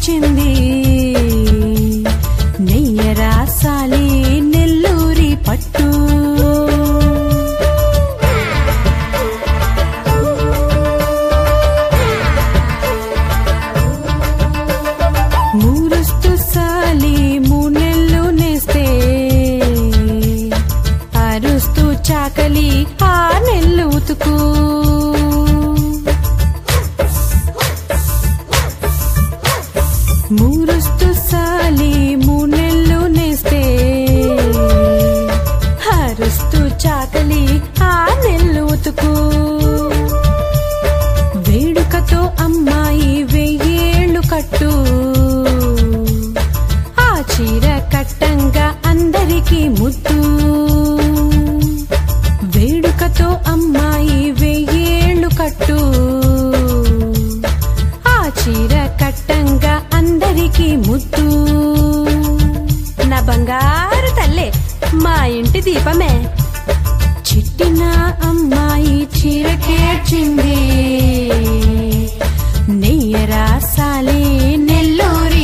వచ్చింది నెయ్యరాసాలి నెల్లూరి పట్టు మూరుస్తు సాలి మూనెల్లు నేస్తే అరుస్తూ చాకలి ఆ నెల్లు ఉతుకు మూరుస్తు సాలి మూనెల్లు నేస్తే అరుస్తూ చాకలి ఆ నెల్లు ఉతుకు వేడుకతో అమ్మాయి వెయ్యేళ్ళు కట్టు ఆ చీర కట్టంగా అందరికీ ముద్దు వేడుకతో అమ్మాయి వెయ్యేళ్ళు కట్టు ఆ చీర కట్టంగా అందరికీ ముద్దు నా బంగారు తల్లే మా ఇంటి దీపమే చిట్టిన అమ్మాయి చీరకేర్చింది నెయ్యరాసాలి నెల్లూరి